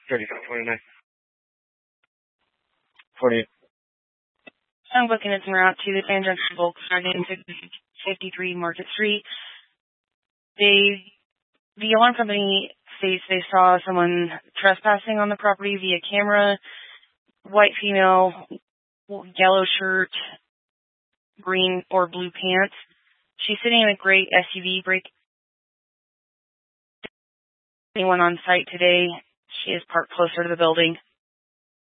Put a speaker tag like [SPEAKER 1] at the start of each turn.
[SPEAKER 1] 3529. 48.
[SPEAKER 2] I'm booking it en route to the San Junction Volkswagen 53 Market Street. The alarm company states they saw someone trespassing on the property via camera. White female, yellow shirt, green or blue pants. She's sitting in a gray SUV. Anyone on site today? She is parked closer to the building.